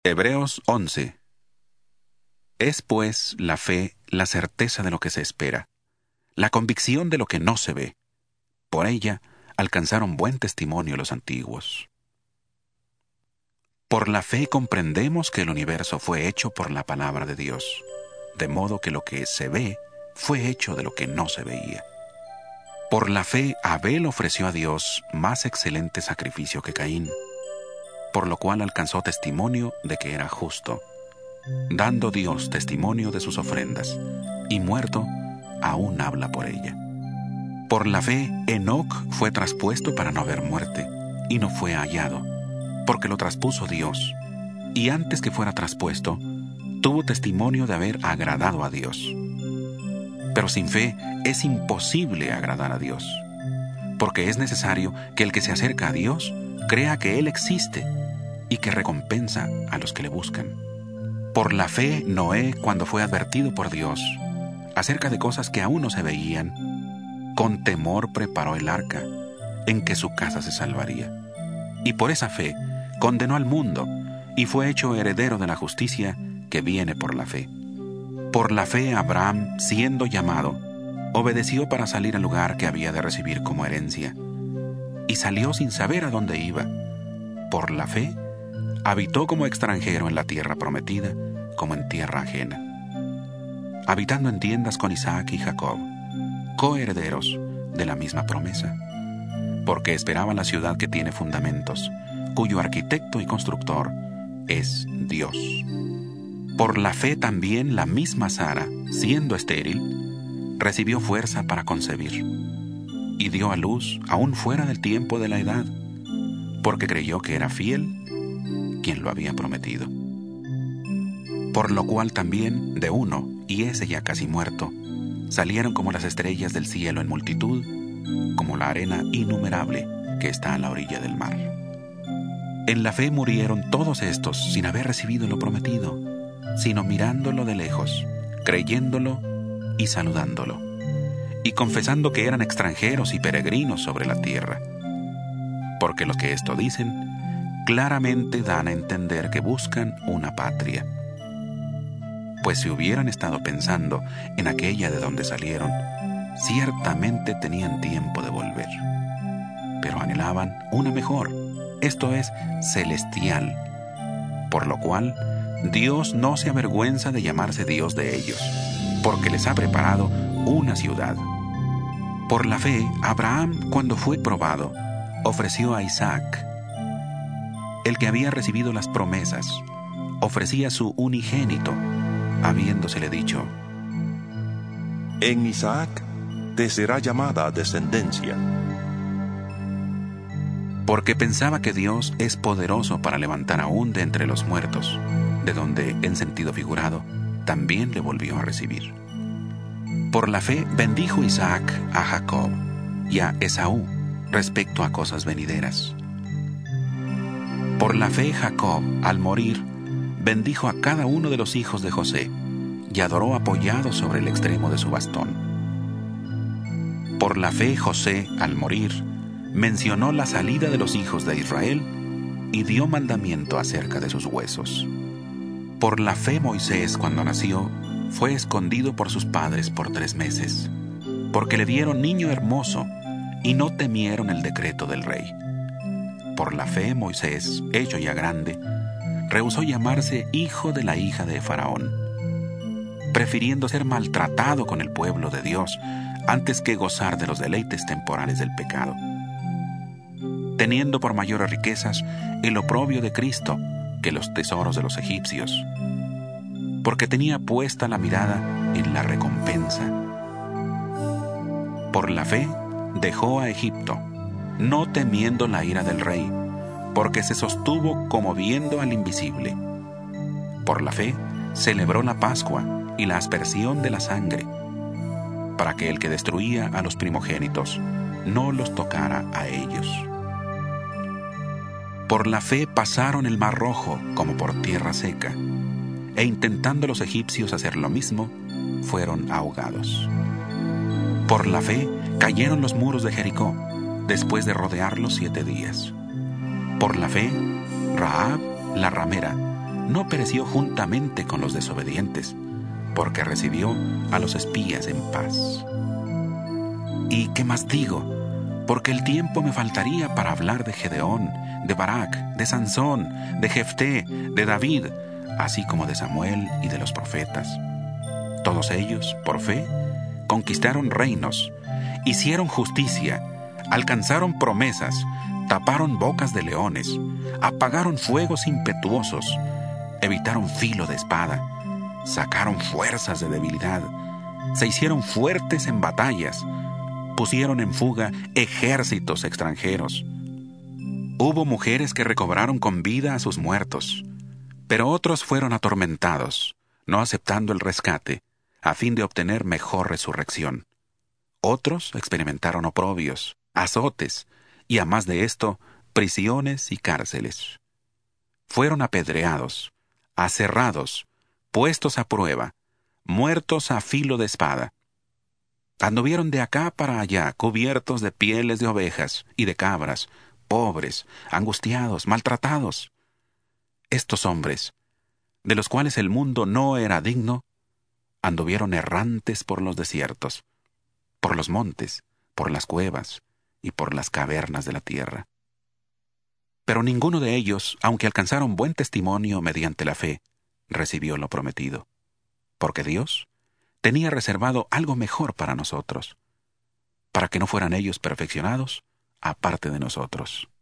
Hebreos 11. Es pues la fe la certeza de lo que se espera, la convicción de lo que no se ve. Por ella alcanzaron buen testimonio los antiguos. Por la fe comprendemos que el universo fue hecho por la palabra de Dios, de modo que lo que se ve fue hecho de lo que no se veía. Por la fe Abel ofreció a Dios más excelente sacrificio que Caín, por lo cual alcanzó testimonio de que era justo, dando Dios testimonio de sus ofrendas, y muerto, aún habla por ella. Por la fe Enoc fue traspuesto para no ver muerte, y no fue hallado, porque lo traspuso Dios, y antes que fuera traspuesto, tuvo testimonio de haber agradado a Dios. Pero sin fe es imposible agradar a Dios, porque es necesario que el que se acerca a Dios crea que Él existe y que recompensa a los que le buscan. Por la fe Noé, cuando fue advertido por Dios acerca de cosas que aún no se veían, con temor preparó el arca, en que su casa se salvaría. Y por esa fe condenó al mundo y fue hecho heredero de la justicia que viene por la fe. Por la fe Abraham, siendo llamado, obedeció para salir al lugar que había de recibir como herencia, y salió sin saber a dónde iba. Por la fe habitó como extranjero en la tierra prometida, como en tierra ajena, habitando en tiendas con Isaac y Jacob, coherederos de la misma promesa, porque esperaba la ciudad que tiene fundamentos, cuyo arquitecto y constructor es Dios. Por la fe también la misma Sara, siendo estéril, recibió fuerza para concebir, y dio a luz aún fuera del tiempo de la edad, porque creyó que era fiel quien lo había prometido. Por lo cual también de uno, y ese ya casi muerto, salieron como las estrellas del cielo en multitud, como la arena innumerable que está a la orilla del mar. En la fe murieron todos estos sin haber recibido lo prometido, sino mirándolo de lejos, creyéndolo y saludándolo, y confesando que eran extranjeros y peregrinos sobre la tierra. Porque los que esto dicen, claramente dan a entender que buscan una patria. Pues si hubieran estado pensando en aquella de donde salieron, ciertamente tenían tiempo de volver. Pero anhelaban una mejor, esto es, celestial, por lo cual Dios no se avergüenza de llamarse Dios de ellos, porque les ha preparado una ciudad. Por la fe, Abraham, cuando fue probado, ofreció a Isaac. El que había recibido las promesas, ofrecía su unigénito, habiéndosele dicho: En Isaac te será llamada descendencia. Porque pensaba que Dios es poderoso para levantar aún de entre los muertos, de donde, en sentido figurado, también le volvió a recibir. Por la fe bendijo Isaac a Jacob y a Esaú respecto a cosas venideras. Por la fe Jacob, al morir, bendijo a cada uno de los hijos de José y adoró apoyado sobre el extremo de su bastón. Por la fe José, al morir, mencionó la salida de los hijos de Israel y dio mandamiento acerca de sus huesos. Por la fe Moisés, cuando nació, fue escondido por sus padres por 3 meses, porque le dieron niño hermoso y no temieron el decreto del rey. Por la fe Moisés, hecho ya grande, rehusó llamarse hijo de la hija de Faraón, prefiriendo ser maltratado con el pueblo de Dios antes que gozar de los deleites temporales del pecado, teniendo por mayores riquezas el oprobio de Cristo que los tesoros de los egipcios, porque tenía puesta la mirada en la recompensa. Por la fe dejó a Egipto, no temiendo la ira del rey, porque se sostuvo como viendo al invisible. Por la fe celebró la Pascua y la aspersión de la sangre, para que el que destruía a los primogénitos no los tocara a ellos. Por la fe pasaron el Mar Rojo como por tierra seca, e intentando los egipcios hacer lo mismo, fueron ahogados. Por la fe cayeron los muros de Jericó, después de rodearlos 7 días. Por la fe, Rahab, la ramera, no pereció juntamente con los desobedientes, porque recibió a los espías en paz. ¿Y qué más digo? Porque el tiempo me faltaría para hablar de Gedeón, de Barak, de Sansón, de Jefté, de David, así como de Samuel y de los profetas. Todos ellos, por fe, conquistaron reinos, hicieron justicia, alcanzaron promesas, taparon bocas de leones, apagaron fuegos impetuosos, evitaron filo de espada, sacaron fuerzas de debilidad, se hicieron fuertes en batallas, pusieron en fuga ejércitos extranjeros. Hubo mujeres que recobraron con vida a sus muertos, pero otros fueron atormentados, no aceptando el rescate, a fin de obtener mejor resurrección. Otros experimentaron oprobios, azotes, y a más de esto, prisiones y cárceles. Fueron apedreados, aserrados, puestos a prueba, muertos a filo de espada. Anduvieron de acá para allá, cubiertos de pieles de ovejas y de cabras, pobres, angustiados, maltratados. Estos hombres, de los cuales el mundo no era digno, anduvieron errantes por los desiertos, por los montes, por las cuevas y por las cavernas de la tierra. Pero ninguno de ellos, aunque alcanzaron buen testimonio mediante la fe, recibió lo prometido, porque Dios tenía reservado algo mejor para nosotros, para que no fueran ellos perfeccionados aparte de nosotros.